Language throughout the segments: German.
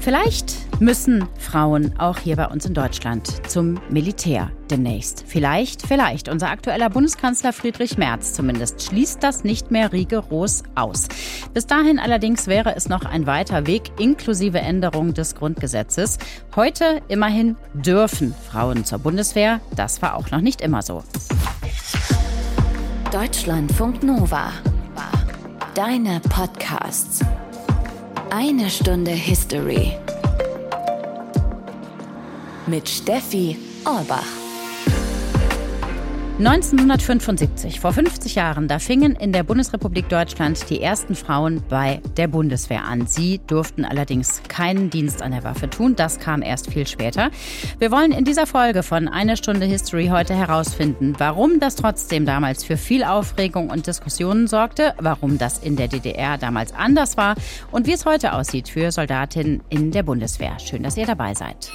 Vielleicht müssen Frauen auch hier bei uns in Deutschland zum Militär demnächst. Vielleicht. Unser aktueller Bundeskanzler Friedrich Merz zumindest schließt das nicht mehr rigoros aus. Bis dahin allerdings wäre es noch ein weiter Weg inklusive Änderung des Grundgesetzes. Heute immerhin dürfen Frauen zur Bundeswehr. Das war auch noch nicht immer so. Deutschlandfunk Nova. Deine Podcasts. Eine Stunde History. Mit Steffi Orbach. 1975, vor 50 Jahren, da fingen in der Bundesrepublik Deutschland die ersten Frauen bei der Bundeswehr an. Sie durften allerdings keinen Dienst an der Waffe tun. Das kam erst viel später. Wir wollen in dieser Folge von Eine Stunde History heute herausfinden, warum das trotzdem damals für viel Aufregung und Diskussionen sorgte, warum das in der DDR damals anders war und wie es heute aussieht für Soldatinnen in der Bundeswehr. Schön, dass ihr dabei seid.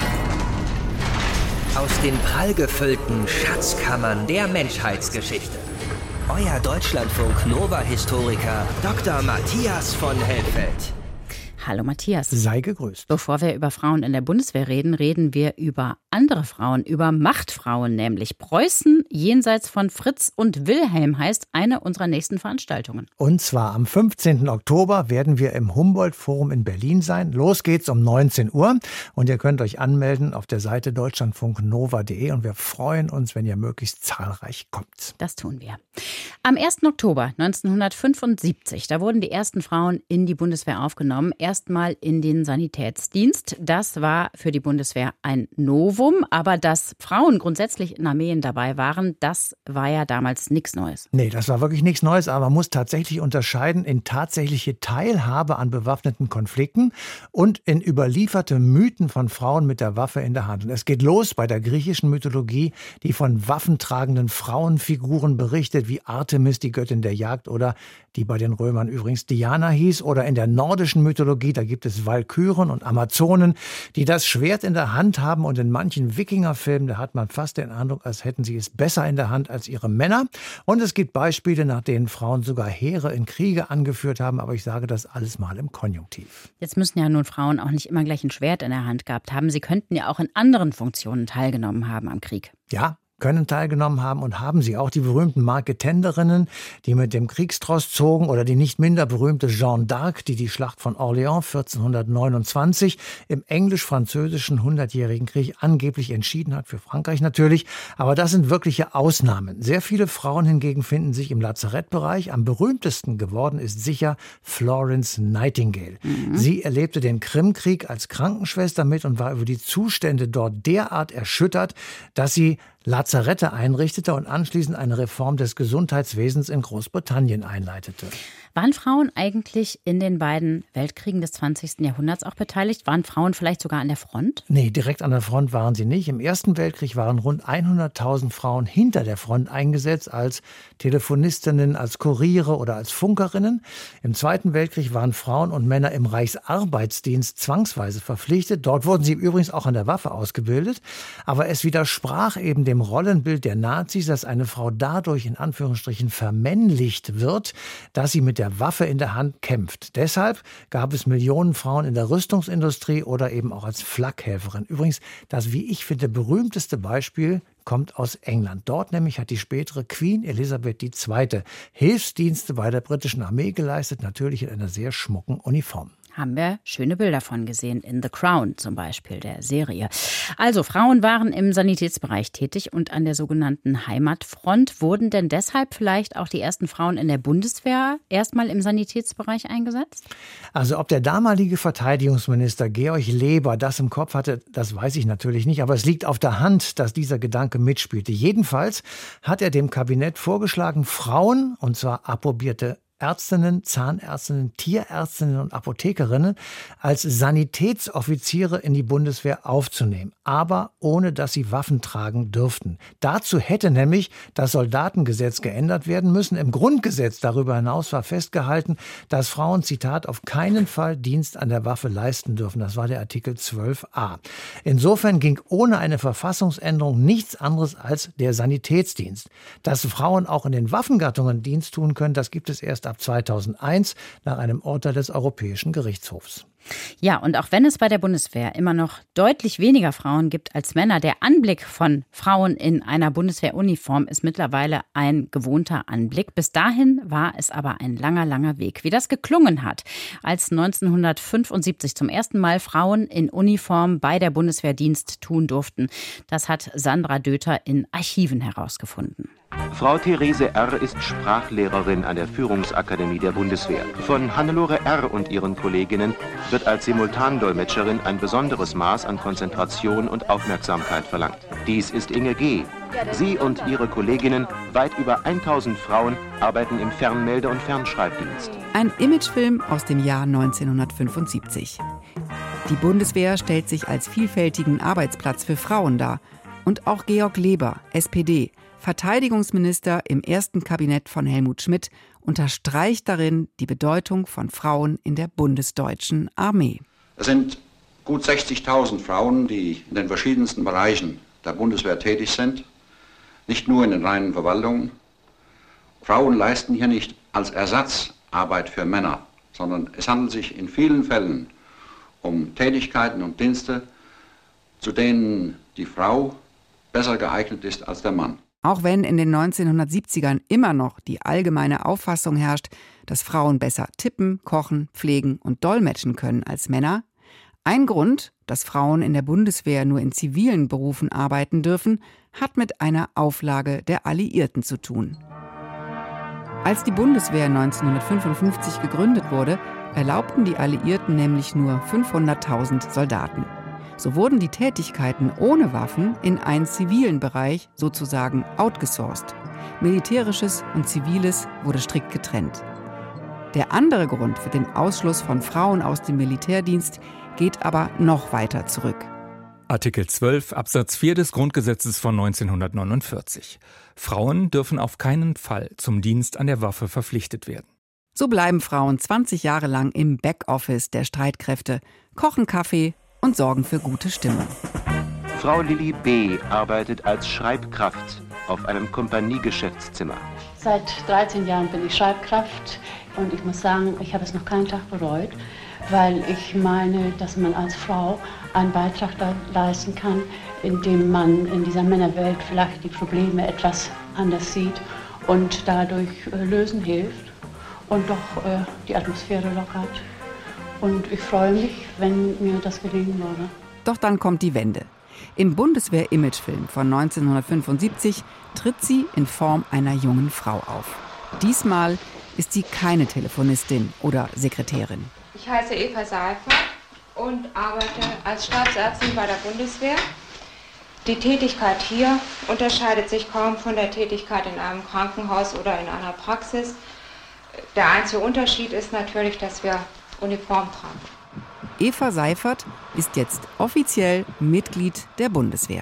Aus den prallgefüllten Schatzkammern der Menschheitsgeschichte. Euer Deutschlandfunk-Nova-Historiker Dr. Matthias von Helfeld. Hallo Matthias. Sei gegrüßt. Bevor wir über Frauen in der Bundeswehr reden, reden wir über andere Frauen, über Machtfrauen nämlich. Preußen jenseits von Fritz und Wilhelm heißt eine unserer nächsten Veranstaltungen. Und zwar am 15. Oktober werden wir im Humboldt-Forum in Berlin sein. Los geht's um 19 Uhr und ihr könnt euch anmelden auf der Seite deutschlandfunknova.de und wir freuen uns, wenn ihr möglichst zahlreich kommt. Das tun wir. Am 1. Oktober 1975, da wurden die ersten Frauen in die Bundeswehr aufgenommen. Erstmal in den Sanitätsdienst. Das war für die Bundeswehr ein Novum. Aber dass Frauen grundsätzlich in Armeen dabei waren, das war ja damals nichts Neues. Nee, das war wirklich nichts Neues. Aber man muss tatsächlich unterscheiden in tatsächliche Teilhabe an bewaffneten Konflikten und in überlieferte Mythen von Frauen mit der Waffe in der Hand. Und es geht los bei der griechischen Mythologie, die von waffentragenden Frauenfiguren berichtet, wie Artemis, die Göttin der Jagd, oder die bei den Römern übrigens Diana hieß. Oder in der nordischen Mythologie, da gibt es Walküren und Amazonen, die das Schwert in der Hand haben. Und in manchen Wikingerfilmen, da hat man fast den Eindruck, als hätten sie es besser in der Hand als ihre Männer. Und es gibt Beispiele, nach denen Frauen sogar Heere in Kriege angeführt haben. Aber ich sage das alles mal im Konjunktiv. Jetzt müssen ja nun Frauen auch nicht immer gleich ein Schwert in der Hand gehabt haben. Sie könnten ja auch in anderen Funktionen teilgenommen haben am Krieg. Ja, können teilgenommen haben und haben sie auch. Die berühmten Marketenderinnen, die mit dem Kriegstross zogen, oder die nicht minder berühmte Jeanne d'Arc, die die Schlacht von Orléans 1429 im englisch-französischen 100-jährigen Krieg angeblich entschieden hat, für Frankreich natürlich. Aber das sind wirkliche Ausnahmen. Sehr viele Frauen hingegen finden sich im Lazarettbereich. Am berühmtesten geworden ist sicher Florence Nightingale. Sie erlebte den Krimkrieg als Krankenschwester mit und war über die Zustände dort derart erschüttert, dass sie Lazarette einrichtete und anschließend eine Reform des Gesundheitswesens in Großbritannien einleitete. Waren Frauen eigentlich in den beiden Weltkriegen des 20. Jahrhunderts auch beteiligt? Waren Frauen vielleicht sogar an der Front? Nee, direkt an der Front waren sie nicht. Im Ersten Weltkrieg waren rund 100.000 Frauen hinter der Front eingesetzt, als Telefonistinnen, als Kuriere oder als Funkerinnen. Im Zweiten Weltkrieg waren Frauen und Männer im Reichsarbeitsdienst zwangsweise verpflichtet. Dort wurden sie übrigens auch an der Waffe ausgebildet. Aber es widersprach eben dem Rollenbild der Nazis, dass eine Frau dadurch in Anführungsstrichen vermännlicht wird, dass sie mit der Waffe in der Hand kämpft. Deshalb gab es Millionen Frauen in der Rüstungsindustrie oder eben auch als Flakhelferin. Übrigens, das, wie ich finde, berühmteste Beispiel kommt aus England. Dort nämlich hat die spätere Queen Elisabeth II. Hilfsdienste bei der britischen Armee geleistet, natürlich in einer sehr schmucken Uniform. Haben wir schöne Bilder von gesehen, in The Crown zum Beispiel, der Serie. Also Frauen waren im Sanitätsbereich tätig und an der sogenannten Heimatfront. Wurden denn deshalb vielleicht auch die ersten Frauen in der Bundeswehr erstmal im Sanitätsbereich eingesetzt? Also ob der damalige Verteidigungsminister Georg Leber das im Kopf hatte, das weiß ich natürlich nicht. Aber es liegt auf der Hand, dass dieser Gedanke mitspielte. Jedenfalls hat er dem Kabinett vorgeschlagen, Frauen, und zwar approbierte Ärztinnen, Zahnärztinnen, Tierärztinnen und Apothekerinnen als Sanitätsoffiziere in die Bundeswehr aufzunehmen, aber ohne dass sie Waffen tragen dürften. Dazu hätte nämlich das Soldatengesetz geändert werden müssen. Im Grundgesetz darüber hinaus war festgehalten, dass Frauen, Zitat, auf keinen Fall Dienst an der Waffe leisten dürfen. Das war der Artikel 12a. Insofern ging ohne eine Verfassungsänderung nichts anderes als der Sanitätsdienst. Dass Frauen auch in den Waffengattungen Dienst tun können, das gibt es erst ab 2001 nach einem Urteil des Europäischen Gerichtshofs. Ja, und auch wenn es bei der Bundeswehr immer noch deutlich weniger Frauen gibt als Männer, der Anblick von Frauen in einer Bundeswehruniform ist mittlerweile ein gewohnter Anblick. Bis dahin war es aber ein langer, langer Weg. Wie das geklungen hat, als 1975 zum ersten Mal Frauen in Uniform bei der Bundeswehr Dienst tun durften, das hat Sandra Döther in Archiven herausgefunden. Frau Therese R. ist Sprachlehrerin an der Führungsakademie der Bundeswehr. Von Hannelore R. und ihren Kolleginnen wird als Simultandolmetscherin ein besonderes Maß an Konzentration und Aufmerksamkeit verlangt. Dies ist Inge G. Sie und ihre Kolleginnen, weit über 1000 Frauen, arbeiten im Fernmelde- und Fernschreibdienst. Ein Imagefilm aus dem Jahr 1975. Die Bundeswehr stellt sich als vielfältigen Arbeitsplatz für Frauen dar. Und auch Georg Leber, SPD, Verteidigungsminister im ersten Kabinett von Helmut Schmidt, unterstreicht darin die Bedeutung von Frauen in der bundesdeutschen Armee. Es sind gut 60.000 Frauen, die in den verschiedensten Bereichen der Bundeswehr tätig sind, nicht nur in den reinen Verwaltungen. Frauen leisten hier nicht als Ersatz Arbeit für Männer, sondern es handelt sich in vielen Fällen um Tätigkeiten und Dienste, zu denen die Frau besser geeignet ist als der Mann. Auch wenn in den 1970ern immer noch die allgemeine Auffassung herrscht, dass Frauen besser tippen, kochen, pflegen und dolmetschen können als Männer, ein Grund, dass Frauen in der Bundeswehr nur in zivilen Berufen arbeiten dürfen, hat mit einer Auflage der Alliierten zu tun. Als die Bundeswehr 1955 gegründet wurde, erlaubten die Alliierten nämlich nur 500.000 Soldaten. So wurden die Tätigkeiten ohne Waffen in einen zivilen Bereich sozusagen outgesourced. Militärisches und Ziviles wurde strikt getrennt. Der andere Grund für den Ausschluss von Frauen aus dem Militärdienst geht aber noch weiter zurück. Artikel 12 Absatz 4 des Grundgesetzes von 1949. Frauen dürfen auf keinen Fall zum Dienst an der Waffe verpflichtet werden. So bleiben Frauen 20 Jahre lang im Backoffice der Streitkräfte, kochen Kaffee und sorgen für gute Stimmung. Frau Lilly B. arbeitet als Schreibkraft auf einem Kompaniegeschäftszimmer. Seit 13 Jahren bin ich Schreibkraft und ich muss sagen, ich habe es noch keinen Tag bereut, weil ich meine, dass man als Frau einen Beitrag leisten kann, indem man in dieser Männerwelt vielleicht die Probleme etwas anders sieht und dadurch lösen hilft und doch die Atmosphäre lockert. Und ich freue mich, wenn mir das gelingen würde. Doch dann kommt die Wende. Im Bundeswehr-Imagefilm von 1975 tritt sie in Form einer jungen Frau auf. Diesmal ist sie keine Telefonistin oder Sekretärin. Ich heiße Eva Seifert und arbeite als Stabsärztin bei der Bundeswehr. Die Tätigkeit hier unterscheidet sich kaum von der Tätigkeit in einem Krankenhaus oder in einer Praxis. Der einzige Unterschied ist natürlich, dass wir Uniform tragen. Eva Seifert ist jetzt offiziell Mitglied der Bundeswehr.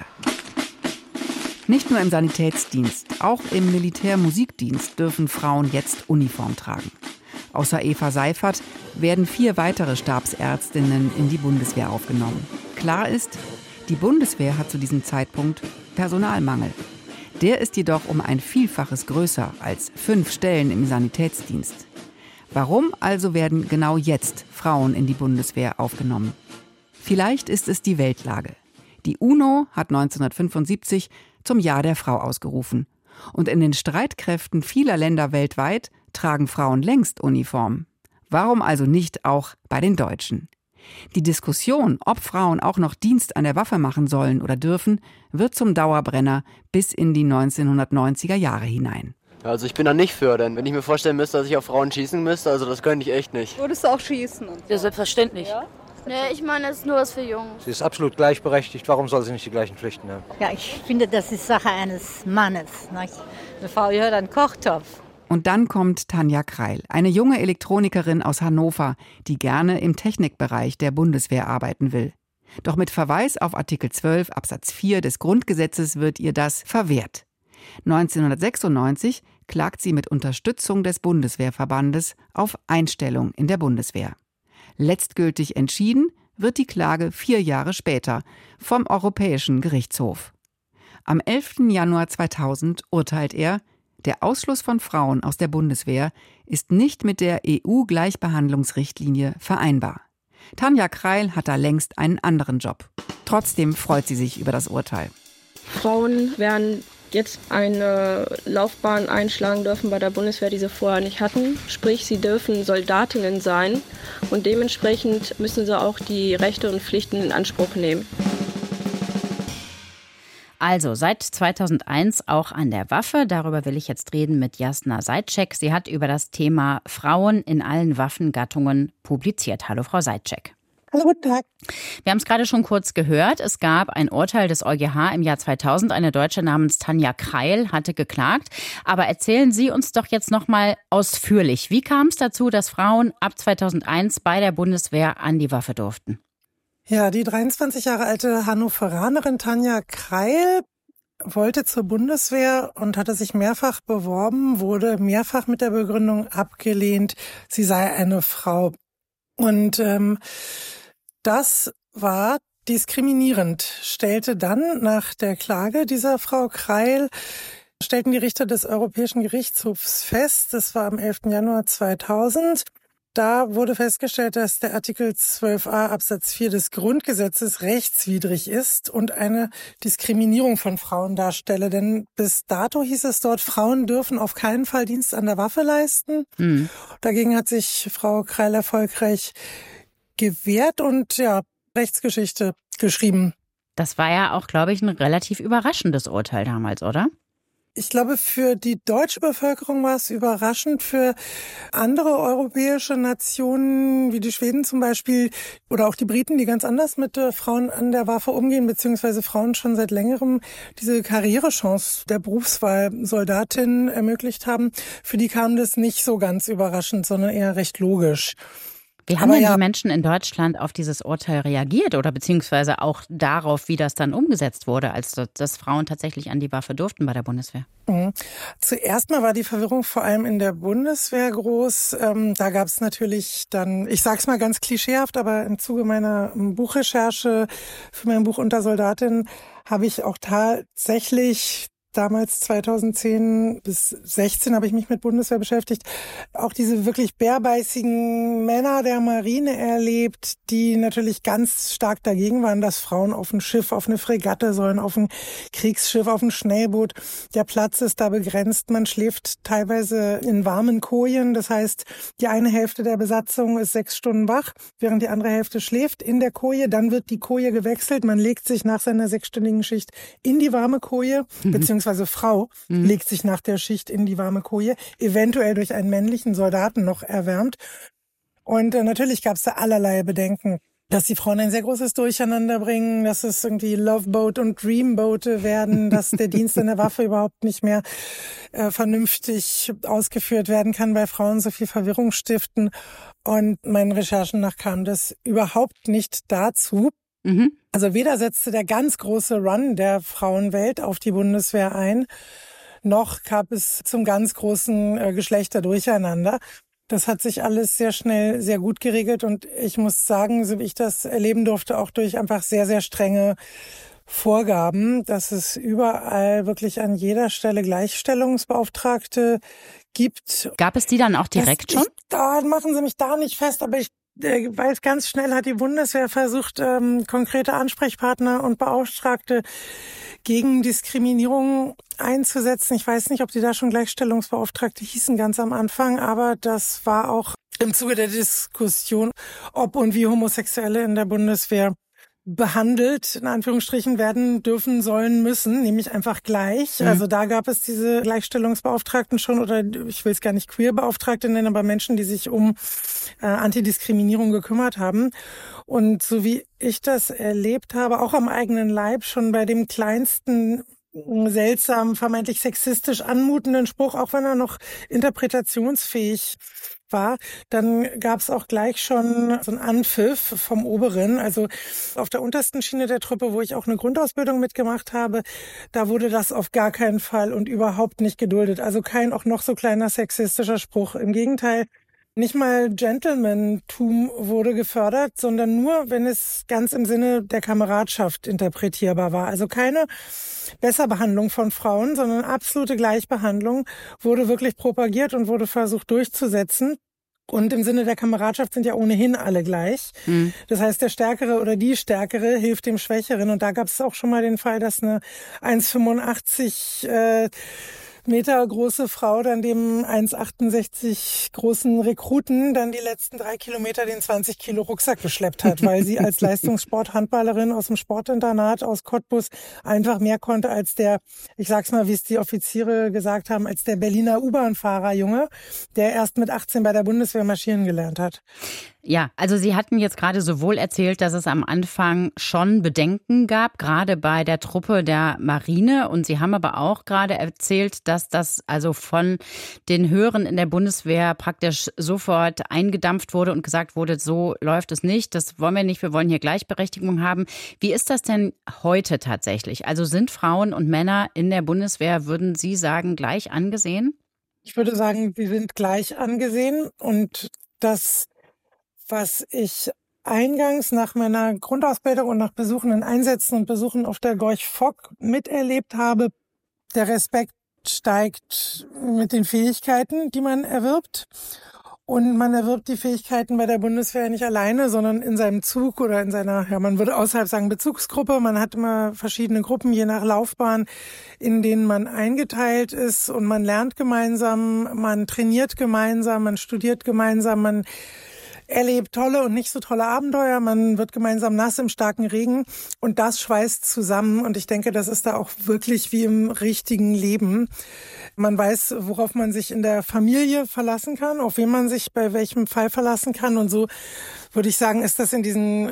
Nicht nur im Sanitätsdienst, auch im Militärmusikdienst dürfen Frauen jetzt Uniform tragen. Außer Eva Seifert werden 4 weitere Stabsärztinnen in die Bundeswehr aufgenommen. Klar ist, die Bundeswehr hat zu diesem Zeitpunkt Personalmangel. Der ist jedoch um ein Vielfaches größer als 5 Stellen im Sanitätsdienst. Warum also werden genau jetzt Frauen in die Bundeswehr aufgenommen? Vielleicht ist es die Weltlage. Die UNO hat 1975 zum Jahr der Frau ausgerufen. Und in den Streitkräften vieler Länder weltweit tragen Frauen längst Uniform. Warum also nicht auch bei den Deutschen? Die Diskussion, ob Frauen auch noch Dienst an der Waffe machen sollen oder dürfen, wird zum Dauerbrenner bis in die 1990er Jahre hinein. Also ich bin da nicht für, denn wenn ich mir vorstellen müsste, dass ich auf Frauen schießen müsste, also das könnte ich echt nicht. Würdest du auch schießen? Ja, selbstverständlich. Ja? Nee, ich meine, es ist nur was für Jungs. Sie ist absolut gleichberechtigt, warum soll sie nicht die gleichen Pflichten haben? Ja, ich finde, das ist Sache eines Mannes. Nicht? Eine Frau gehört an den Kochtopf. Und dann kommt Tanja Kreil, eine junge Elektronikerin aus Hannover, die gerne im Technikbereich der Bundeswehr arbeiten will. Doch mit Verweis auf Artikel 12 Absatz 4 des Grundgesetzes wird ihr das verwehrt. 1996 klagt sie mit Unterstützung des Bundeswehrverbandes auf Einstellung in der Bundeswehr. Letztgültig entschieden wird die Klage 4 Jahre später vom Europäischen Gerichtshof. Am 11. Januar 2000 urteilt er, der Ausschluss von Frauen aus der Bundeswehr ist nicht mit der EU-Gleichbehandlungsrichtlinie vereinbar. Tanja Kreil hat da längst einen anderen Job. Trotzdem freut sie sich über das Urteil. Frauen werden jetzt eine Laufbahn einschlagen dürfen bei der Bundeswehr, die sie vorher nicht hatten. Sprich, sie dürfen Soldatinnen sein und dementsprechend müssen sie auch die Rechte und Pflichten in Anspruch nehmen. Also seit 2001 auch an der Waffe. Darüber will ich jetzt reden mit Jasna Seitschek. Sie hat über das Thema Frauen in allen Waffengattungen publiziert. Hallo, Frau Seitschek. Hallo, guten Tag. Wir haben es gerade schon kurz gehört. Es gab ein Urteil des EuGH im Jahr 2000. Eine Deutsche namens Tanja Kreil hatte geklagt. Aber erzählen Sie uns doch jetzt noch mal ausführlich. Wie kam es dazu, dass Frauen ab 2001 bei der Bundeswehr an die Waffe durften? Ja, die 23 Jahre alte Hannoveranerin Tanja Kreil wollte zur Bundeswehr und hatte sich mehrfach beworben, wurde mehrfach mit der Begründung abgelehnt, sie sei eine Frau. Und das war diskriminierend, stellte dann nach der Klage dieser Frau Kreil, stellten die Richter des Europäischen Gerichtshofs fest, das war am 11. Januar 2000, da wurde festgestellt, dass der Artikel 12a Absatz 4 des Grundgesetzes rechtswidrig ist und eine Diskriminierung von Frauen darstelle. Denn bis dato hieß es dort, Frauen dürfen auf keinen Fall Dienst an der Waffe leisten. Mhm. Dagegen hat sich Frau Kreil erfolgreich gewehrt und Rechtsgeschichte geschrieben. Das war ja auch, glaube ich, ein relativ überraschendes Urteil damals, oder? Ich glaube, für die deutsche Bevölkerung war es überraschend. Für andere europäische Nationen, wie die Schweden zum Beispiel, oder auch die Briten, die ganz anders mit Frauen an der Waffe umgehen, beziehungsweise Frauen schon seit längerem diese Karrierechance der Berufswahl Soldatinnen ermöglicht haben, für die kam das nicht so ganz überraschend, sondern eher recht logisch. Wie haben denn die Menschen in Deutschland auf dieses Urteil reagiert oder beziehungsweise auch darauf, wie das dann umgesetzt wurde, als dass Frauen tatsächlich an die Waffe durften bei der Bundeswehr? Zuerst mal war die Verwirrung vor allem in der Bundeswehr groß. Da gab es natürlich dann, ich sag's mal ganz klischeehaft, aber im Zuge meiner Buchrecherche für mein Buch Unter Soldatinnen habe ich auch tatsächlich damals 2010 bis 16 habe ich mich mit Bundeswehr beschäftigt, auch diese wirklich bärbeißigen Männer der Marine erlebt, die natürlich ganz stark dagegen waren, dass Frauen auf ein Schiff, auf eine Fregatte sollen, auf ein Kriegsschiff, auf ein Schnellboot. Der Platz ist da begrenzt. Man schläft teilweise in warmen Kojen. Das heißt, die eine Hälfte der Besatzung ist 6 Stunden wach, während die andere Hälfte schläft in der Koje. Dann wird die Koje gewechselt. Man legt sich nach seiner 6-stündigen Schicht in die warme Koje, beziehungsweise Frau legt sich nach der Schicht in die warme Koje, eventuell durch einen männlichen Soldaten noch erwärmt. Und natürlich gab es da allerlei Bedenken, dass die Frauen ein sehr großes Durcheinander bringen, dass es irgendwie Loveboat und Dreamboote werden, dass der Dienst an der Waffe überhaupt nicht mehr vernünftig ausgeführt werden kann, weil Frauen so viel Verwirrung stiften. Und meinen Recherchen nach kam das überhaupt nicht dazu. Also weder setzte der ganz große Run der Frauenwelt auf die Bundeswehr ein, noch gab es zum ganz großen Geschlechterdurcheinander. Das hat sich alles sehr schnell, sehr gut geregelt und ich muss sagen, so wie ich das erleben durfte, auch durch einfach sehr, sehr strenge Vorgaben, dass es überall wirklich an jeder Stelle Gleichstellungsbeauftragte gibt. Gab es die dann auch direkt schon? Da machen Sie mich da nicht fest, aber ich weiß, ganz schnell hat die Bundeswehr versucht, konkrete Ansprechpartner und Beauftragte gegen Diskriminierung einzusetzen. Ich weiß nicht, ob die da schon Gleichstellungsbeauftragte hießen ganz am Anfang, aber das war auch im Zuge der Diskussion, ob und wie Homosexuelle in der Bundeswehr behandelt, in Anführungsstrichen, werden dürfen, sollen, müssen, nämlich einfach gleich. Also da gab es diese Gleichstellungsbeauftragten schon, oder ich will es gar nicht Queerbeauftragte nennen, aber Menschen, die sich um Antidiskriminierung gekümmert haben. Und so wie ich das erlebt habe, auch am eigenen Leib, schon bei dem kleinsten seltsam, vermeintlich sexistisch anmutenden Spruch, auch wenn er noch interpretationsfähig war, dann gab es auch gleich schon so einen Anpfiff vom Oberen. Also auf der untersten Schiene der Truppe, wo ich auch eine Grundausbildung mitgemacht habe, da wurde das auf gar keinen Fall und überhaupt nicht geduldet. Also kein auch noch so kleiner sexistischer Spruch. Im Gegenteil, nicht mal Gentlemantum wurde gefördert, sondern nur, wenn es ganz im Sinne der Kameradschaft interpretierbar war. Also keine Besserbehandlung von Frauen, sondern absolute Gleichbehandlung wurde wirklich propagiert und wurde versucht durchzusetzen. Und im Sinne der Kameradschaft sind ja ohnehin alle gleich. Das heißt, der Stärkere oder die Stärkere hilft dem Schwächeren. Und da gab es auch schon mal den Fall, dass eine 1,85 Meter große Frau dann dem 1,68 großen Rekruten dann die letzten 3 Kilometer den 20 Kilo Rucksack geschleppt hat, weil sie als Leistungssport-Handballerin aus dem Sportinternat aus Cottbus einfach mehr konnte als der, ich sag's mal, wie es die Offiziere gesagt haben, als der Berliner U-Bahn-Fahrerjunge, der erst mit 18 bei der Bundeswehr marschieren gelernt hat. Ja, also Sie hatten jetzt gerade sowohl erzählt, dass es am Anfang schon Bedenken gab, gerade bei der Truppe der Marine. Und Sie haben aber auch gerade erzählt, dass das also von den Höheren in der Bundeswehr praktisch sofort eingedampft wurde und gesagt wurde, so läuft es nicht, das wollen wir nicht, wir wollen hier Gleichberechtigung haben. Wie ist das denn heute tatsächlich? Also sind Frauen und Männer in der Bundeswehr, würden Sie sagen, gleich angesehen? Ich würde sagen, sie sind gleich angesehen und das, was ich eingangs nach meiner Grundausbildung und nach Besuchen in Einsätzen und Besuchen auf der Gorch Fock miterlebt habe, der Respekt steigt mit den Fähigkeiten, die man erwirbt. Und man erwirbt die Fähigkeiten bei der Bundeswehr nicht alleine, sondern in seinem Zug oder in seiner, ja, man würde außerhalb sagen Bezugsgruppe. Man hat immer verschiedene Gruppen, je nach Laufbahn, in denen man eingeteilt ist. Und man lernt gemeinsam, man trainiert gemeinsam, man studiert gemeinsam, man erlebt tolle und nicht so tolle Abenteuer. Man wird gemeinsam nass im starken Regen und das schweißt zusammen. Und ich denke, das ist da auch wirklich wie im richtigen Leben. Man weiß, worauf man sich in der Familie verlassen kann, auf wen man sich bei welchem Fall verlassen kann. Und so würde ich sagen, ist das in diesen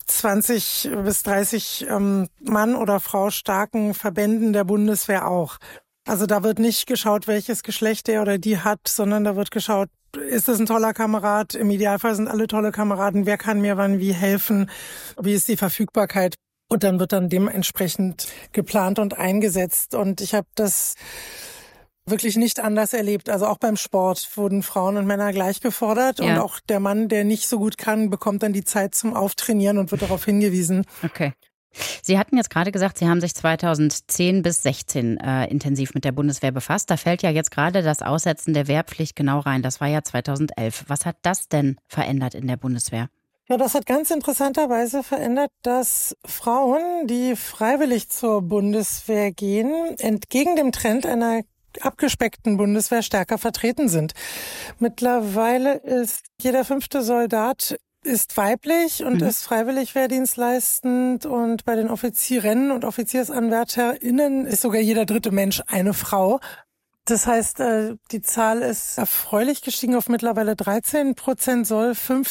20 bis 30 Mann- oder Frau starken Verbänden der Bundeswehr auch. Also da wird nicht geschaut, welches Geschlecht der oder die hat, sondern da wird geschaut, ist das ein toller Kamerad? Im Idealfall sind alle tolle Kameraden. Wer kann mir wann wie helfen? Wie ist die Verfügbarkeit? Und dann wird dann dementsprechend geplant und eingesetzt. Und ich habe das wirklich nicht anders erlebt. Also auch beim Sport wurden Frauen und Männer gleich gefordert. Ja. Und auch der Mann, der nicht so gut kann, bekommt dann die Zeit zum Auftrainieren und wird darauf hingewiesen. Okay. Sie hatten jetzt gerade gesagt, Sie haben sich 2010 bis 16 intensiv mit der Bundeswehr befasst. Da fällt ja jetzt gerade das Aussetzen der Wehrpflicht genau rein. Das war ja 2011. Was hat das denn verändert in der Bundeswehr? Ja, das hat ganz interessanterweise verändert, dass Frauen, die freiwillig zur Bundeswehr gehen, entgegen dem Trend einer abgespeckten Bundeswehr stärker vertreten sind. Mittlerweile ist jeder 5. Soldat ist weiblich und ist freiwillig wehrdienstleistend und bei den Offizierinnen und OffiziersanwärterInnen ist sogar jeder 3. Mensch eine Frau. Das heißt, die Zahl ist erfreulich gestiegen auf mittlerweile 13%, soll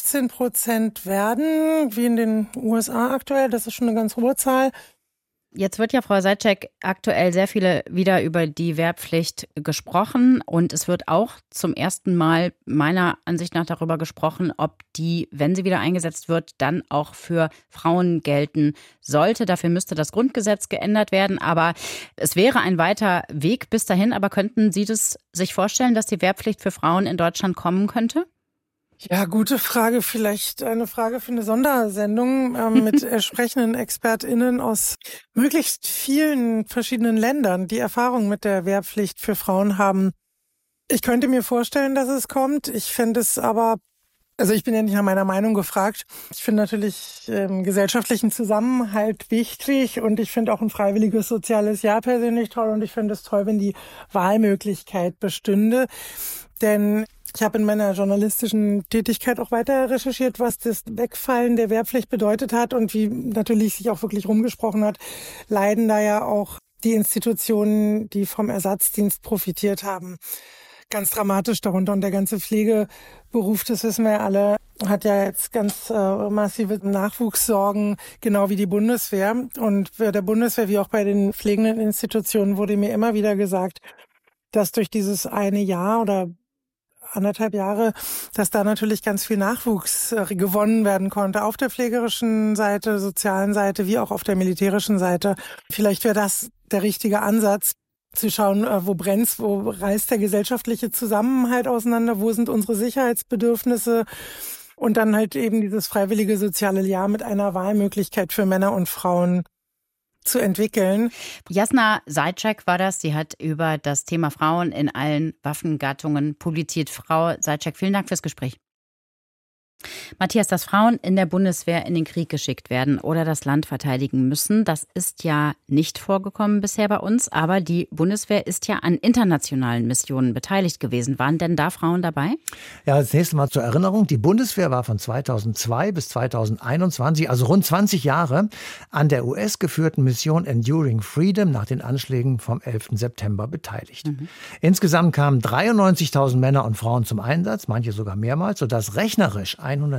15% werden, wie in den USA aktuell. Das ist schon eine ganz hohe Zahl. Jetzt wird ja, Frau Zaitschek, aktuell sehr viele wieder über die Wehrpflicht gesprochen und es wird auch zum ersten Mal meiner Ansicht nach darüber gesprochen, ob die, wenn sie wieder eingesetzt wird, dann auch für Frauen gelten sollte. Dafür müsste das Grundgesetz geändert werden, aber es wäre ein weiter Weg bis dahin. Aber könnten Sie das sich vorstellen, dass die Wehrpflicht für Frauen in Deutschland kommen könnte? Ja, gute Frage. Vielleicht eine Frage für eine Sondersendung mit entsprechenden ExpertInnen aus möglichst vielen verschiedenen Ländern, die Erfahrung mit der Wehrpflicht für Frauen haben. Ich könnte mir vorstellen, dass es kommt. Ich fände es aber, also ich bin ja nicht nach meiner Meinung gefragt. Ich finde natürlich gesellschaftlichen Zusammenhalt wichtig und ich finde auch ein freiwilliges soziales Jahr persönlich toll und ich finde es toll, wenn die Wahlmöglichkeit bestünde. Denn ich habe in meiner journalistischen Tätigkeit auch weiter recherchiert, was das Wegfallen der Wehrpflicht bedeutet hat und wie natürlich sich auch wirklich rumgesprochen hat, leiden da ja auch die Institutionen, die vom Ersatzdienst profitiert haben. Ganz dramatisch darunter. Und der ganze Pflegeberuf, das wissen wir ja alle, hat ja jetzt ganz massive Nachwuchssorgen, genau wie die Bundeswehr. Und bei der Bundeswehr, wie auch bei den pflegenden Institutionen, wurde mir immer wieder gesagt, dass durch dieses eine Jahr oder 1,5 Jahre, dass da natürlich ganz viel Nachwuchs gewonnen werden konnte. Auf der pflegerischen Seite, sozialen Seite, wie auch auf der militärischen Seite. Vielleicht wäre das der richtige Ansatz, zu schauen, wo brennt's, wo reißt der gesellschaftliche Zusammenhalt auseinander, wo sind unsere Sicherheitsbedürfnisse und dann halt eben dieses freiwillige soziale Jahr mit einer Wahlmöglichkeit für Männer und Frauen zu entwickeln. Jasna Zaitschek war das. Sie hat über das Thema Frauen in allen Waffengattungen publiziert. Frau Zaitschek, vielen Dank fürs Gespräch. Matthias, dass Frauen in der Bundeswehr in den Krieg geschickt werden oder das Land verteidigen müssen, das ist ja nicht vorgekommen bisher bei uns. Aber die Bundeswehr ist ja an internationalen Missionen beteiligt gewesen. Waren denn da Frauen dabei? Ja, das nächste Mal zur Erinnerung. Die Bundeswehr war von 2002 bis 2021, also rund 20 Jahre, an der US-geführten Mission Enduring Freedom nach den Anschlägen vom 11. September beteiligt. Insgesamt kamen 93.000 Männer und Frauen zum Einsatz, manche sogar mehrmals, sodass rechnerisch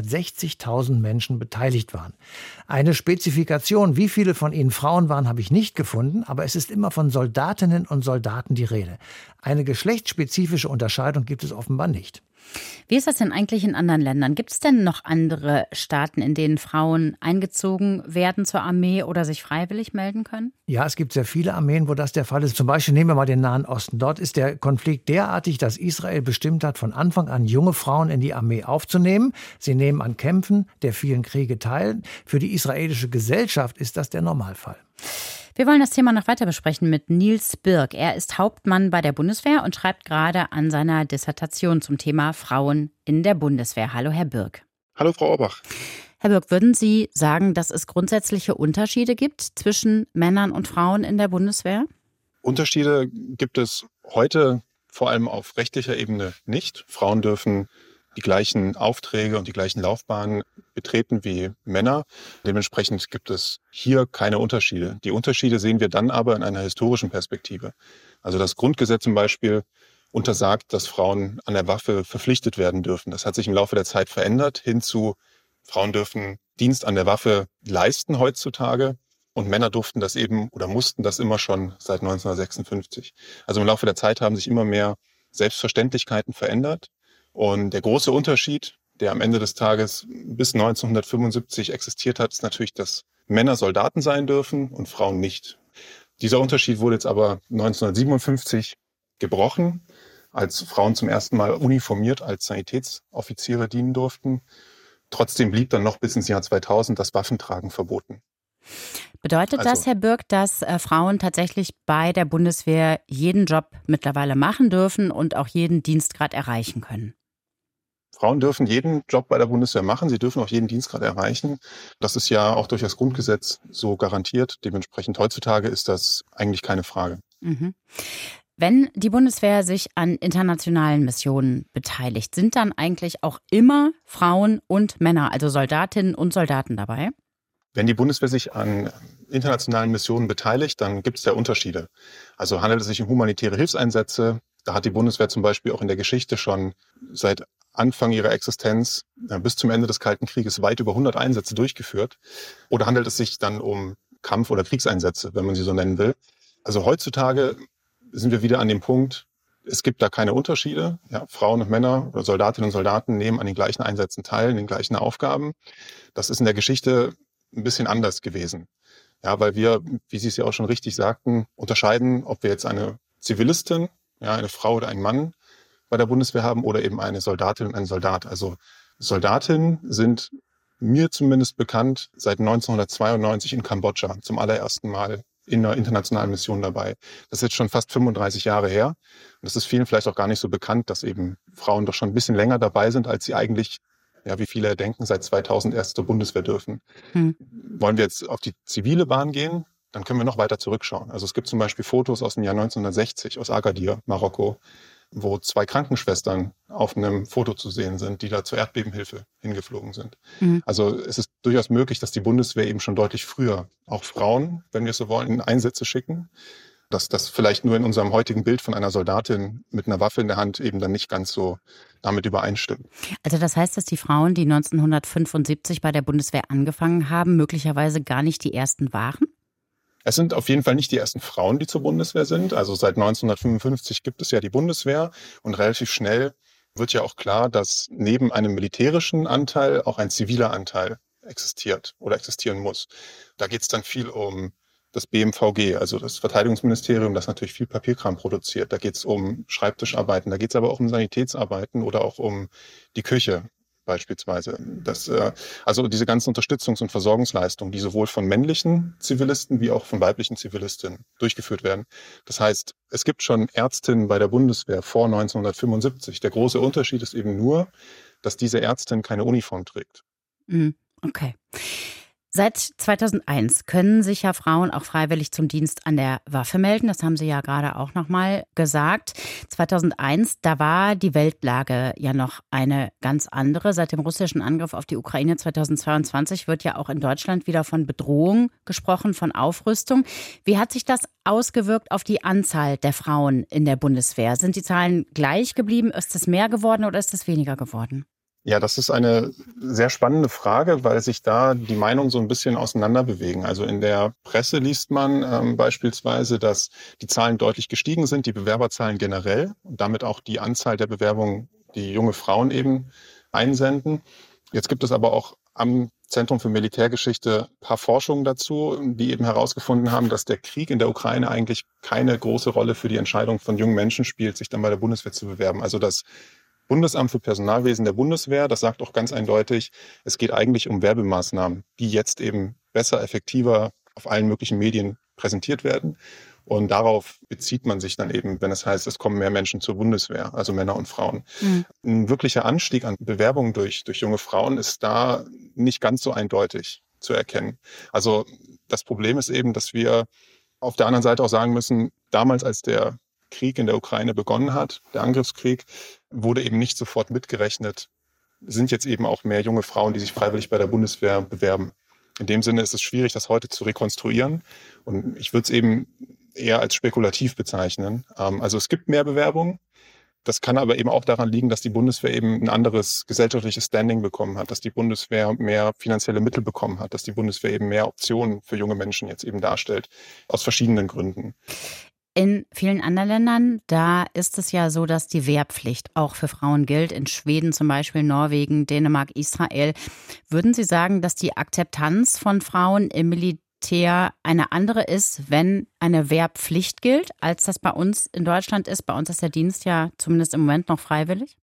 160.000 Menschen beteiligt waren. Eine Spezifikation, wie viele von ihnen Frauen waren, habe ich nicht gefunden, aber es ist immer von Soldatinnen und Soldaten die Rede. Eine geschlechtsspezifische Unterscheidung gibt es offenbar nicht. Wie ist das denn eigentlich in anderen Ländern? Gibt es denn noch andere Staaten, in denen Frauen eingezogen werden zur Armee oder sich freiwillig melden können? Ja, es gibt sehr viele Armeen, wo das der Fall ist. Zum Beispiel nehmen wir mal den Nahen Osten. Dort ist der Konflikt derartig, dass Israel bestimmt hat, von Anfang an junge Frauen in die Armee aufzunehmen. Sie nehmen an Kämpfen der vielen Kriege teil. Für die israelische Gesellschaft ist das der Normalfall. Wir wollen das Thema noch weiter besprechen mit Nils Birk. Er ist Hauptmann bei der Bundeswehr und schreibt gerade an seiner Dissertation zum Thema Frauen in der Bundeswehr. Hallo, Herr Birk. Hallo, Frau Orbach. Herr Birk, würden Sie sagen, dass es grundsätzliche Unterschiede gibt zwischen Männern und Frauen in der Bundeswehr? Unterschiede gibt es heute vor allem auf rechtlicher Ebene nicht. Frauen dürfen die gleichen Aufträge und die gleichen Laufbahnen betreten wie Männer. Dementsprechend gibt es hier keine Unterschiede. Die Unterschiede sehen wir dann aber in einer historischen Perspektive. Also das Grundgesetz zum Beispiel untersagt, dass Frauen an der Waffe verpflichtet werden dürfen. Das hat sich im Laufe der Zeit verändert, hinzu Frauen dürfen Dienst an der Waffe leisten heutzutage und Männer durften das eben oder mussten das immer schon seit 1956. Also im Laufe der Zeit haben sich immer mehr Selbstverständlichkeiten verändert. Und der große Unterschied, der am Ende des Tages bis 1975 existiert hat, ist natürlich, dass Männer Soldaten sein dürfen und Frauen nicht. Dieser Unterschied wurde jetzt aber 1957 gebrochen, als Frauen zum ersten Mal uniformiert als Sanitätsoffiziere dienen durften. Trotzdem blieb dann noch bis ins Jahr 2000 das Waffentragen verboten. Bedeutet das, Herr Birk, dass Frauen tatsächlich bei der Bundeswehr jeden Job mittlerweile machen dürfen und auch jeden Dienstgrad erreichen können? Frauen dürfen jeden Job bei der Bundeswehr machen, sie dürfen auch jeden Dienstgrad erreichen. Das ist ja auch durch das Grundgesetz so garantiert. Dementsprechend heutzutage ist das eigentlich keine Frage. Mhm. Wenn die Bundeswehr sich an internationalen Missionen beteiligt, sind dann eigentlich auch immer Frauen und Männer, also Soldatinnen und Soldaten dabei? Wenn die Bundeswehr sich an internationalen Missionen beteiligt, dann gibt es ja Unterschiede. Also handelt es sich um humanitäre Hilfseinsätze. Da hat die Bundeswehr zum Beispiel auch in der Geschichte schon seit Anfang ihrer Existenz bis zum Ende des Kalten Krieges weit über 100 Einsätze durchgeführt. Oder handelt es sich dann um Kampf- oder Kriegseinsätze, wenn man sie so nennen will. Also heutzutage sind wir wieder an dem Punkt, es gibt da keine Unterschiede. Ja, Frauen und Männer oder Soldatinnen und Soldaten nehmen an den gleichen Einsätzen teil, in den gleichen Aufgaben. Das ist in der Geschichte ein bisschen anders gewesen. Ja, weil wir, wie Sie es ja auch schon richtig sagten, unterscheiden, ob wir jetzt eine Zivilistin, ja, eine Frau oder einen Mann bei der Bundeswehr haben oder eben eine Soldatin und einen Soldat. Also Soldatinnen sind mir zumindest bekannt seit 1992 in Kambodscha zum allerersten Mal in einer internationalen Mission dabei. Das ist jetzt schon fast 35 Jahre her. Und das ist vielen vielleicht auch gar nicht so bekannt, dass eben Frauen doch schon ein bisschen länger dabei sind, als sie eigentlich, ja, wie viele denken, seit 2000 erst zur Bundeswehr dürfen. Wollen wir jetzt auf die zivile Bahn gehen, dann können wir noch weiter zurückschauen. Also es gibt zum Beispiel Fotos aus dem Jahr 1960 aus Agadir, Marokko, wo 2 Krankenschwestern auf einem Foto zu sehen sind, die da zur Erdbebenhilfe hingeflogen sind. Also es ist durchaus möglich, dass die Bundeswehr eben schon deutlich früher auch Frauen, wenn wir es so wollen, in Einsätze schicken. Dass das vielleicht nur in unserem heutigen Bild von einer Soldatin mit einer Waffe in der Hand eben dann nicht ganz so damit übereinstimmt. Also das heißt, dass die Frauen, die 1975 bei der Bundeswehr angefangen haben, möglicherweise gar nicht die ersten waren? Es sind auf jeden Fall nicht die ersten Frauen, die zur Bundeswehr sind. Also seit 1955 gibt es ja die Bundeswehr und relativ schnell wird ja auch klar, dass neben einem militärischen Anteil auch ein ziviler Anteil existiert oder existieren muss. Da geht es dann viel um das BMVG, also das Verteidigungsministerium, das natürlich viel Papierkram produziert. Da geht es um Schreibtischarbeiten, da geht es aber auch um Sanitätsarbeiten oder auch um die Küche beispielsweise. Also diese ganzen Unterstützungs- und Versorgungsleistungen, die sowohl von männlichen Zivilisten wie auch von weiblichen Zivilistinnen durchgeführt werden. Das heißt, es gibt schon Ärztinnen bei der Bundeswehr vor 1975. Der große Unterschied ist eben nur, dass diese Ärztin keine Uniform trägt. Okay. Seit 2001 können sich ja Frauen auch freiwillig zum Dienst an der Waffe melden. Das haben Sie ja gerade auch nochmal gesagt. 2001, da war die Weltlage ja noch eine ganz andere. Seit dem russischen Angriff auf die Ukraine 2022 wird ja auch in Deutschland wieder von Bedrohung gesprochen, von Aufrüstung. Wie hat sich das ausgewirkt auf die Anzahl der Frauen in der Bundeswehr? Sind die Zahlen gleich geblieben? Ist es mehr geworden oder ist es weniger geworden? Ja, das ist eine sehr spannende Frage, weil sich da die Meinungen so ein bisschen auseinander bewegen. Also in der Presse liest man beispielsweise, dass die Zahlen deutlich gestiegen sind, die Bewerberzahlen generell und damit auch die Anzahl der Bewerbungen, die junge Frauen eben einsenden. Jetzt gibt es aber auch am Zentrum für Militärgeschichte ein paar Forschungen dazu, die eben herausgefunden haben, dass der Krieg in der Ukraine eigentlich keine große Rolle für die Entscheidung von jungen Menschen spielt, sich dann bei der Bundeswehr zu bewerben. Also das Bundesamt für Personalwesen der Bundeswehr, das sagt auch ganz eindeutig, es geht eigentlich um Werbemaßnahmen, die jetzt eben besser, effektiver auf allen möglichen Medien präsentiert werden. Und darauf bezieht man sich dann eben, wenn es heißt, es kommen mehr Menschen zur Bundeswehr, also Männer und Frauen. Ein wirklicher Anstieg an Bewerbungen durch junge Frauen ist da nicht ganz so eindeutig zu erkennen. Also das Problem ist eben, dass wir auf der anderen Seite auch sagen müssen, damals als der Krieg in der Ukraine begonnen hat, der Angriffskrieg, wurde eben nicht sofort mitgerechnet, sind jetzt eben auch mehr junge Frauen, die sich freiwillig bei der Bundeswehr bewerben. In dem Sinne ist es schwierig, das heute zu rekonstruieren. Und ich würde es eben eher als spekulativ bezeichnen. Also es gibt mehr Bewerbungen. Das kann aber eben auch daran liegen, dass die Bundeswehr eben ein anderes gesellschaftliches Standing bekommen hat, dass die Bundeswehr mehr finanzielle Mittel bekommen hat, dass die Bundeswehr eben mehr Optionen für junge Menschen jetzt eben darstellt, aus verschiedenen Gründen. In vielen anderen Ländern, da ist es ja so, dass die Wehrpflicht auch für Frauen gilt. In Schweden zum Beispiel, Norwegen, Dänemark, Israel. Würden Sie sagen, dass die Akzeptanz von Frauen im Militär eine andere ist, wenn eine Wehrpflicht gilt, als das bei uns in Deutschland ist? Bei uns ist der Dienst ja zumindest im Moment noch freiwillig.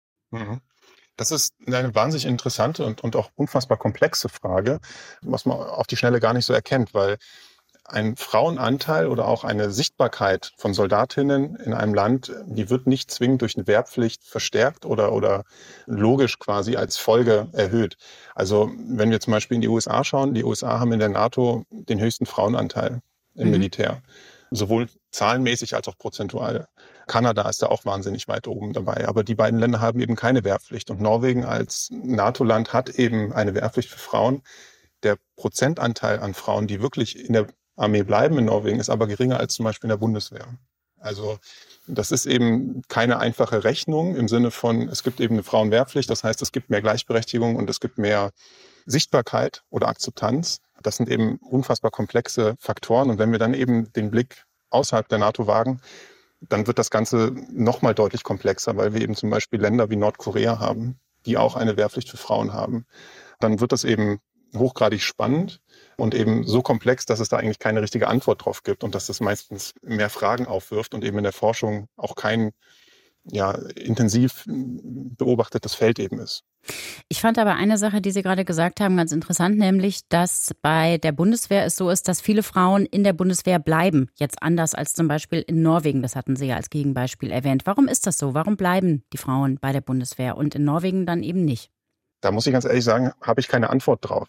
Das ist eine wahnsinnig interessante und auch unfassbar komplexe Frage, was man auf die Schnelle gar nicht so erkennt, weil ein Frauenanteil oder auch eine Sichtbarkeit von Soldatinnen in einem Land, die wird nicht zwingend durch eine Wehrpflicht verstärkt oder logisch quasi als Folge erhöht. Also wenn wir zum Beispiel in die USA schauen, die USA haben in der NATO den höchsten Frauenanteil im Militär, sowohl zahlenmäßig als auch prozentual. Kanada ist da auch wahnsinnig weit oben dabei, aber die beiden Länder haben eben keine Wehrpflicht und Norwegen als NATO-Land hat eben eine Wehrpflicht für Frauen. Der Prozentanteil an Frauen, die wirklich in der Armee bleiben in Norwegen, ist aber geringer als zum Beispiel in der Bundeswehr. Also das ist eben keine einfache Rechnung im Sinne von, es gibt eben eine Frauenwehrpflicht, das heißt, es gibt mehr Gleichberechtigung und es gibt mehr Sichtbarkeit oder Akzeptanz. Das sind eben unfassbar komplexe Faktoren und wenn wir dann eben den Blick außerhalb der NATO wagen, dann wird das Ganze nochmal deutlich komplexer, weil wir eben zum Beispiel Länder wie Nordkorea haben, die auch eine Wehrpflicht für Frauen haben. Dann wird das eben hochgradig spannend und eben so komplex, dass es da eigentlich keine richtige Antwort drauf gibt und dass das meistens mehr Fragen aufwirft und eben in der Forschung auch kein intensiv beobachtetes Feld eben ist. Ich fand aber eine Sache, die Sie gerade gesagt haben, ganz interessant, nämlich, dass bei der Bundeswehr es so ist, dass viele Frauen in der Bundeswehr bleiben. Jetzt anders als zum Beispiel in Norwegen, das hatten Sie ja als Gegenbeispiel erwähnt. Warum ist das so? Warum bleiben die Frauen bei der Bundeswehr und in Norwegen dann eben nicht? Da muss ich ganz ehrlich sagen, habe ich keine Antwort drauf.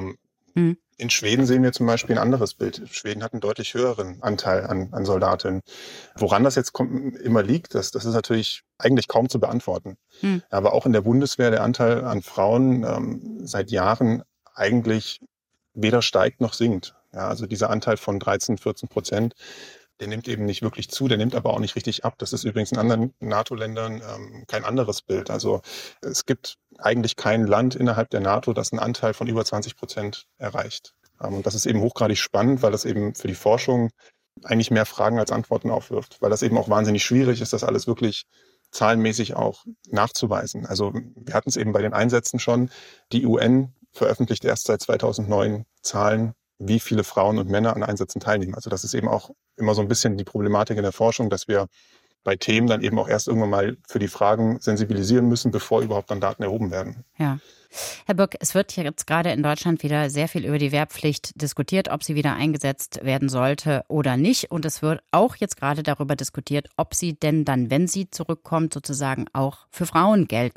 In Schweden sehen wir zum Beispiel ein anderes Bild. Schweden hat einen deutlich höheren Anteil an Soldatinnen. Woran das jetzt immer liegt, das ist natürlich eigentlich kaum zu beantworten. Aber auch in der Bundeswehr der Anteil an Frauen seit Jahren eigentlich weder steigt noch sinkt. Ja, also dieser Anteil von 13-14%, der nimmt eben nicht wirklich zu, der nimmt aber auch nicht richtig ab. Das ist übrigens in anderen NATO-Ländern kein anderes Bild. Also es gibt eigentlich kein Land innerhalb der NATO, das einen Anteil von über 20% erreicht. Und das ist eben hochgradig spannend, weil das eben für die Forschung eigentlich mehr Fragen als Antworten aufwirft. Weil das eben auch wahnsinnig schwierig ist, das alles wirklich zahlenmäßig auch nachzuweisen. Also wir hatten es eben bei den Einsätzen schon. Die UN veröffentlicht erst seit 2009 Zahlen, wie viele Frauen und Männer an Einsätzen teilnehmen. Also das ist eben auch immer so ein bisschen die Problematik in der Forschung, dass wir bei Themen dann eben auch erst irgendwann mal für die Fragen sensibilisieren müssen, bevor überhaupt dann Daten erhoben werden. Ja. Herr Böck, es wird jetzt gerade in Deutschland wieder sehr viel über die Wehrpflicht diskutiert, ob sie wieder eingesetzt werden sollte oder nicht. Und es wird auch jetzt gerade darüber diskutiert, ob sie denn dann, wenn sie zurückkommt, sozusagen auch für Frauen gelten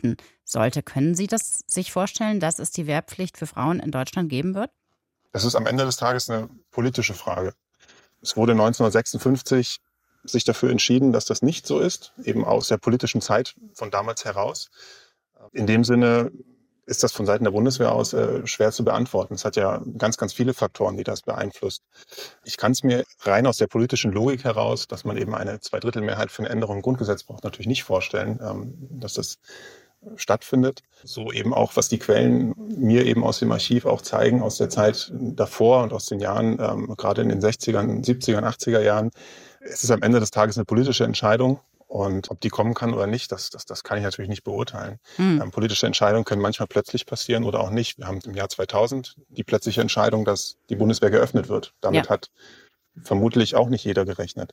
sollte. Können Sie das sich vorstellen, dass es die Wehrpflicht für Frauen in Deutschland geben wird? Das ist am Ende des Tages eine politische Frage. Es wurde 1956 sich dafür entschieden, dass das nicht so ist, eben aus der politischen Zeit von damals heraus. In dem Sinne ist das von Seiten der Bundeswehr aus schwer zu beantworten. Es hat ja ganz, ganz viele Faktoren, die das beeinflusst. Ich kann es mir rein aus der politischen Logik heraus, dass man eben eine Zweidrittelmehrheit für eine Änderung im Grundgesetz braucht, natürlich nicht vorstellen, dass das stattfindet. So eben auch, was die Quellen mir eben aus dem Archiv auch zeigen, aus der Zeit davor und aus den Jahren, gerade in den 60ern, 70ern, 80er Jahren. Es ist am Ende des Tages eine politische Entscheidung. Und ob die kommen kann oder nicht, das kann ich natürlich nicht beurteilen. Politische Entscheidungen können manchmal plötzlich passieren oder auch nicht. Wir haben im Jahr 2000 die plötzliche Entscheidung, dass die Bundeswehr geöffnet wird. Damit hat vermutlich auch nicht jeder gerechnet.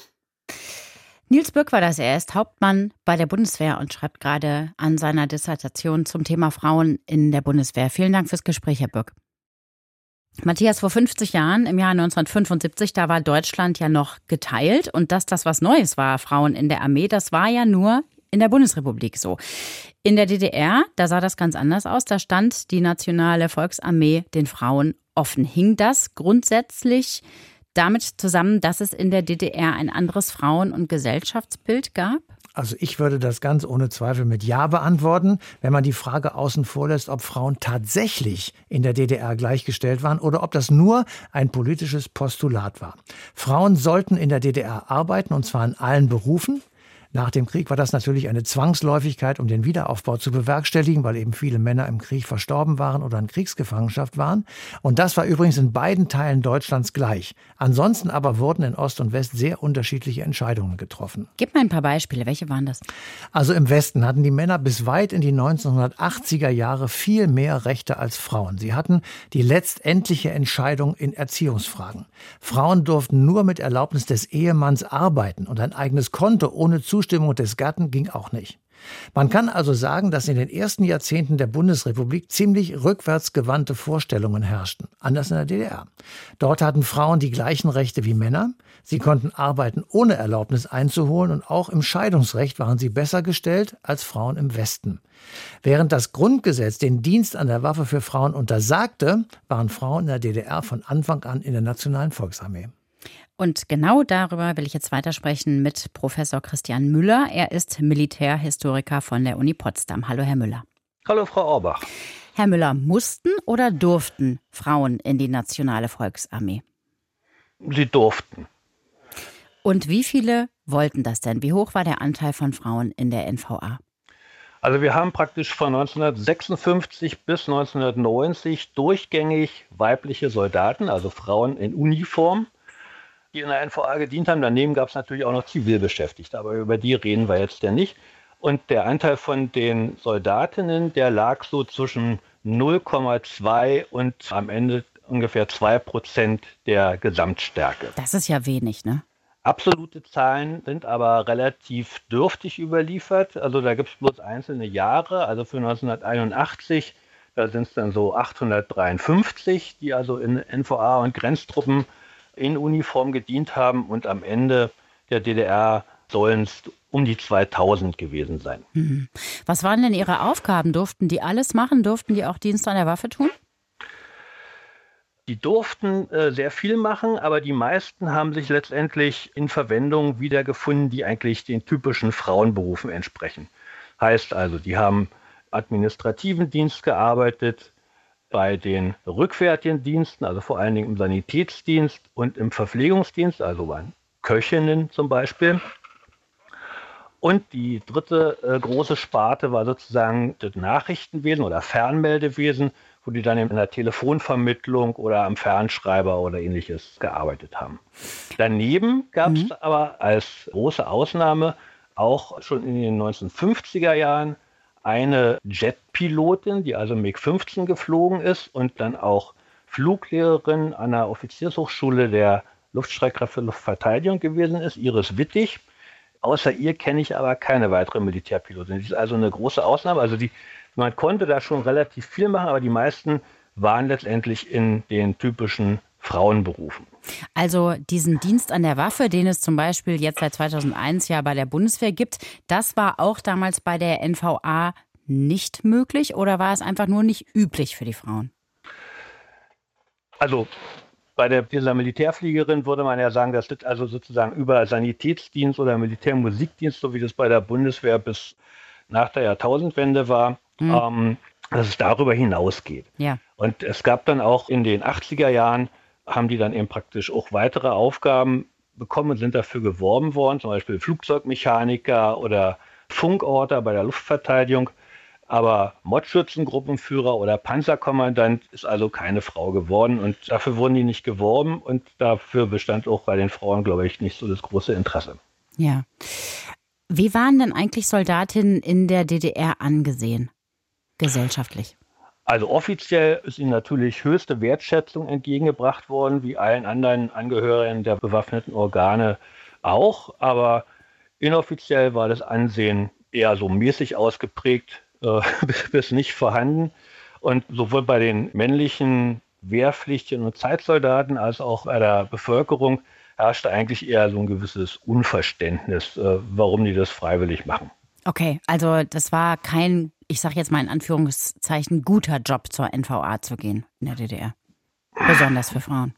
Nils Böck war das. Er ist Hauptmann bei der Bundeswehr und schreibt gerade an seiner Dissertation zum Thema Frauen in der Bundeswehr. Vielen Dank fürs Gespräch, Herr Böck. Matthias, vor 50 Jahren, im Jahr 1975, da war Deutschland ja noch geteilt. Und dass das was Neues war, Frauen in der Armee, das war ja nur in der Bundesrepublik so. In der DDR, da sah das ganz anders aus. Da stand die Nationale Volksarmee den Frauen offen. Hing das grundsätzlich damit zusammen, dass es in der DDR ein anderes Frauen- und Gesellschaftsbild gab? Also ich würde das ganz ohne Zweifel mit Ja beantworten, wenn man die Frage außen vor lässt, ob Frauen tatsächlich in der DDR gleichgestellt waren oder ob das nur ein politisches Postulat war. Frauen sollten in der DDR arbeiten, und zwar in allen Berufen. Nach dem Krieg war das natürlich eine Zwangsläufigkeit, um den Wiederaufbau zu bewerkstelligen, weil eben viele Männer im Krieg verstorben waren oder in Kriegsgefangenschaft waren. Und das war übrigens in beiden Teilen Deutschlands gleich. Ansonsten aber wurden in Ost und West sehr unterschiedliche Entscheidungen getroffen. Gib mal ein paar Beispiele. Welche waren das? Also im Westen hatten die Männer bis weit in die 1980er Jahre viel mehr Rechte als Frauen. Sie hatten die letztendliche Entscheidung in Erziehungsfragen. Frauen durften nur mit Erlaubnis des Ehemanns arbeiten und ein eigenes Konto ohne Zustimmung des Gatten ging auch nicht. Man kann also sagen, dass in den ersten Jahrzehnten der Bundesrepublik ziemlich rückwärtsgewandte Vorstellungen herrschten, anders in der DDR. Dort hatten Frauen die gleichen Rechte wie Männer. Sie konnten arbeiten, ohne Erlaubnis einzuholen, und auch im Scheidungsrecht waren sie besser gestellt als Frauen im Westen. Während das Grundgesetz den Dienst an der Waffe für Frauen untersagte, waren Frauen in der DDR von Anfang an in der Nationalen Volksarmee. Und genau darüber will ich jetzt weitersprechen mit Professor Christian Müller. Er ist Militärhistoriker von der Uni Potsdam. Hallo, Herr Müller. Hallo, Frau Orbach. Herr Müller, mussten oder durften Frauen in die Nationale Volksarmee? Sie durften. Und wie viele wollten das denn? Wie hoch war der Anteil von Frauen in der NVA? Also wir haben praktisch von 1956 bis 1990 durchgängig weibliche Soldaten, also Frauen in Uniform, die in der NVA gedient haben. Daneben gab es natürlich auch noch Zivilbeschäftigte, aber über die reden wir jetzt ja nicht. Und der Anteil von den Soldatinnen, der lag so zwischen 0,2 und am Ende ungefähr 2% der Gesamtstärke. Das ist ja wenig, ne? Absolute Zahlen sind aber relativ dürftig überliefert. Also da gibt es bloß einzelne Jahre. Also für 1981, da sind es dann so 853, die also in NVA und Grenztruppen in Uniform gedient haben, und am Ende der DDR sollen es um die 2000 gewesen sein. Was waren denn Ihre Aufgaben? Durften die alles machen? Durften die auch Dienst an der Waffe tun? Die durften sehr viel machen, aber die meisten haben sich letztendlich in Verwendungen wiedergefunden, die eigentlich den typischen Frauenberufen entsprechen. Heißt also, die haben administrativen Dienst gearbeitet, bei den rückwärtigen Diensten, also vor allen Dingen im Sanitätsdienst und im Verpflegungsdienst, also bei Köchinnen zum Beispiel. Und die dritte große Sparte war sozusagen das Nachrichtenwesen oder Fernmeldewesen, wo die dann in der Telefonvermittlung oder am Fernschreiber oder ähnliches gearbeitet haben. Daneben gab es aber als große Ausnahme auch schon in den 1950er Jahren eine Jetpilotin, die also MiG-15 geflogen ist und dann auch Fluglehrerin an der Offiziershochschule der Luftstreitkräfte Luftverteidigung gewesen ist, Iris Wittig. Außer ihr kenne ich aber keine weitere Militärpilotin. Die ist also eine große Ausnahme. Also man konnte da schon relativ viel machen, aber die meisten waren letztendlich in den typischen Frauenberufen. Also diesen Dienst an der Waffe, den es zum Beispiel jetzt seit 2001 ja bei der Bundeswehr gibt, das war auch damals bei der NVA nicht möglich oder war es einfach nur nicht üblich für die Frauen? Also bei dieser Militärfliegerin würde man ja sagen, das liegt also sozusagen über Sanitätsdienst oder Militärmusikdienst, so wie das bei der Bundeswehr bis nach der Jahrtausendwende war, dass es darüber hinausgeht. Ja. Und es gab dann auch in den 80er Jahren, haben die dann eben praktisch auch weitere Aufgaben bekommen und sind dafür geworben worden, zum Beispiel Flugzeugmechaniker oder Funkorter bei der Luftverteidigung. Aber Mod-Schützengruppenführer oder Panzerkommandant ist also keine Frau geworden und dafür wurden die nicht geworben und dafür bestand auch bei den Frauen, glaube ich, nicht so das große Interesse. Ja. Wie waren denn eigentlich Soldatinnen in der DDR angesehen, gesellschaftlich? Also offiziell ist ihnen natürlich höchste Wertschätzung entgegengebracht worden, wie allen anderen Angehörigen der bewaffneten Organe auch. Aber inoffiziell war das Ansehen eher so mäßig ausgeprägt, bis nicht vorhanden. Und sowohl bei den männlichen Wehrpflichtigen und Zeitsoldaten als auch bei der Bevölkerung herrschte eigentlich eher so ein gewisses Unverständnis, warum die das freiwillig machen. Okay, also das war kein, ich sage jetzt mal in Anführungszeichen, guter Job zur NVA zu gehen in der DDR. Besonders für Frauen.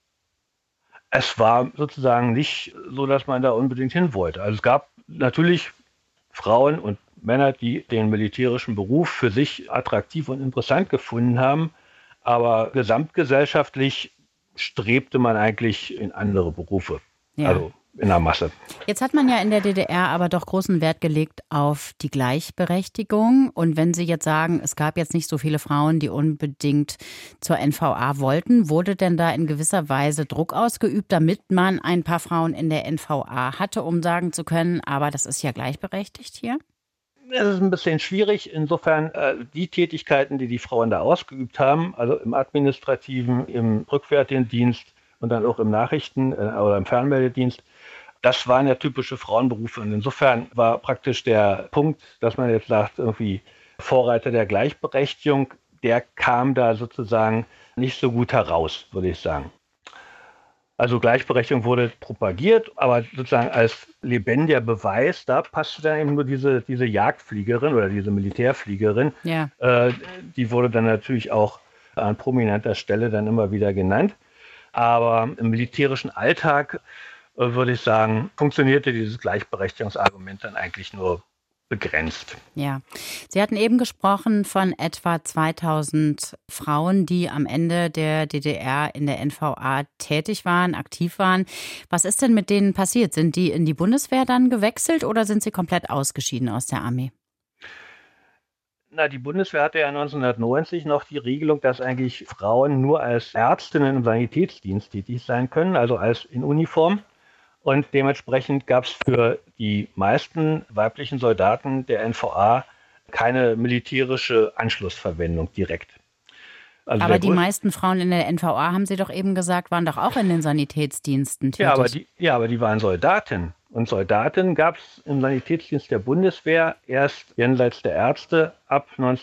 Es war sozusagen nicht so, dass man da unbedingt hin wollte. Also es gab natürlich Frauen und Männer, die den militärischen Beruf für sich attraktiv und interessant gefunden haben, aber gesamtgesellschaftlich strebte man eigentlich in andere Berufe, also in der Masse. Jetzt hat man ja in der DDR aber doch großen Wert gelegt auf die Gleichberechtigung. Und wenn Sie jetzt sagen, es gab jetzt nicht so viele Frauen, die unbedingt zur NVA wollten, wurde denn da in gewisser Weise Druck ausgeübt, damit man ein paar Frauen in der NVA hatte, um sagen zu können, aber das ist ja gleichberechtigt hier? Es ist ein bisschen schwierig, insofern die Tätigkeiten, die die Frauen da ausgeübt haben, also im administrativen, im rückwärtigen Dienst und dann auch im Nachrichten- oder im Fernmeldedienst, das waren ja typische Frauenberufe. Und insofern war praktisch der Punkt, dass man jetzt sagt, irgendwie Vorreiter der Gleichberechtigung, der kam da sozusagen nicht so gut heraus, würde ich sagen. Also Gleichberechtigung wurde propagiert, aber sozusagen als lebendiger Beweis, da passte dann eben nur diese Jagdfliegerin oder diese Militärfliegerin. Ja. Die wurde dann natürlich auch an prominenter Stelle dann immer wieder genannt. Aber im militärischen Alltag, würde ich sagen, funktionierte dieses Gleichberechtigungsargument dann eigentlich nur begrenzt. Ja, Sie hatten eben gesprochen von etwa 2000 Frauen, die am Ende der DDR in der NVA tätig waren, aktiv waren. Was ist denn mit denen passiert? Sind die in die Bundeswehr dann gewechselt oder sind sie komplett ausgeschieden aus der Armee? Na, die Bundeswehr hatte ja 1990 noch die Regelung, dass eigentlich Frauen nur als Ärztinnen im Sanitätsdienst tätig sein können, also als in Uniform. Und dementsprechend gab es für die meisten weiblichen Soldaten der NVA keine militärische Anschlussverwendung direkt. Also aber die meisten Frauen in der NVA, haben Sie doch eben gesagt, waren doch auch in den Sanitätsdiensten tätig. Ja, aber die waren Soldaten. Und Soldaten gab es im Sanitätsdienst der Bundeswehr erst jenseits der Ärzte ab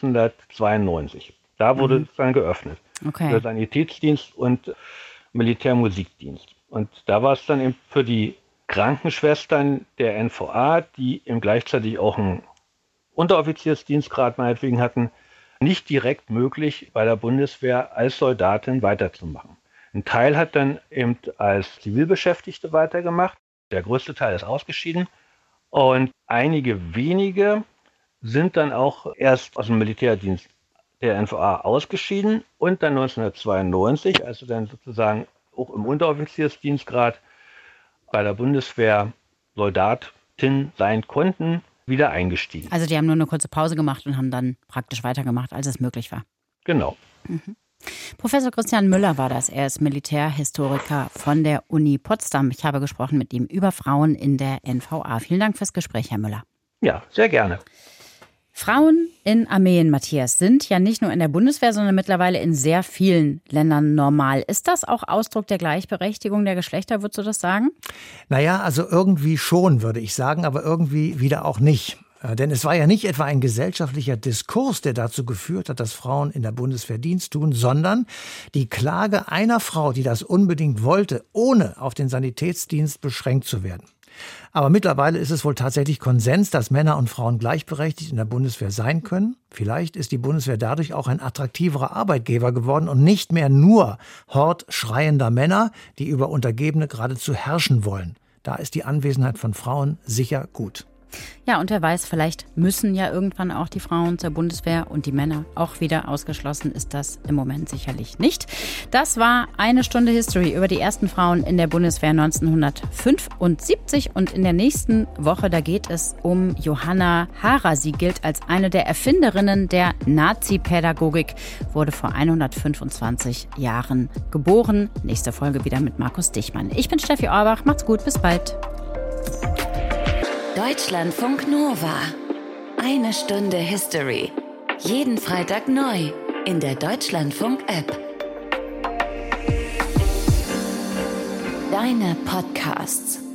1992. Da wurde es dann geöffnet. Okay. Der Sanitätsdienst und Militärmusikdienst. Und da war es dann eben für die Krankenschwestern der NVA, die eben gleichzeitig auch einen Unteroffiziersdienstgrad meinetwegen hatten, nicht direkt möglich, bei der Bundeswehr als Soldatin weiterzumachen. Ein Teil hat dann eben als Zivilbeschäftigte weitergemacht. Der größte Teil ist ausgeschieden. Und einige wenige sind dann auch erst aus dem Militärdienst der NVA ausgeschieden und dann 1992, als sie dann sozusagen auch im Unteroffiziersdienstgrad bei der Bundeswehr Soldatin sein konnten, wieder eingestiegen. Also die haben nur eine kurze Pause gemacht und haben dann praktisch weitergemacht, als es möglich war. Genau. Professor Christian Müller war das. Er ist Militärhistoriker von der Uni Potsdam. Ich habe gesprochen mit ihm über Frauen in der NVA. Vielen Dank fürs Gespräch, Herr Müller. Ja, sehr gerne. Frauen in Armeen, Matthias, sind ja nicht nur in der Bundeswehr, sondern mittlerweile in sehr vielen Ländern normal. Ist das auch Ausdruck der Gleichberechtigung der Geschlechter, würdest du das sagen? Naja, also irgendwie schon, würde ich sagen, aber irgendwie wieder auch nicht. Denn es war ja nicht etwa ein gesellschaftlicher Diskurs, der dazu geführt hat, dass Frauen in der Bundeswehr Dienst tun, sondern die Klage einer Frau, die das unbedingt wollte, ohne auf den Sanitätsdienst beschränkt zu werden. Aber mittlerweile ist es wohl tatsächlich Konsens, dass Männer und Frauen gleichberechtigt in der Bundeswehr sein können. Vielleicht ist die Bundeswehr dadurch auch ein attraktiverer Arbeitgeber geworden und nicht mehr nur Hort schreiender Männer, die über Untergebene geradezu herrschen wollen. Da ist die Anwesenheit von Frauen sicher gut. Ja, und wer weiß, vielleicht müssen ja irgendwann auch die Frauen zur Bundeswehr und die Männer auch wieder. Ausgeschlossen ist das im Moment sicherlich nicht. Das war eine Stunde History über die ersten Frauen in der Bundeswehr 1975. Und in der nächsten Woche, da geht es um Johanna Hara. Sie gilt als eine der Erfinderinnen der Nazi-Pädagogik, wurde vor 125 Jahren geboren. Nächste Folge wieder mit Markus Dichmann. Ich bin Steffi Orbach. Macht's gut, bis bald. Deutschlandfunk Nova. Eine Stunde History. Jeden Freitag neu in der Deutschlandfunk-App. Deine Podcasts.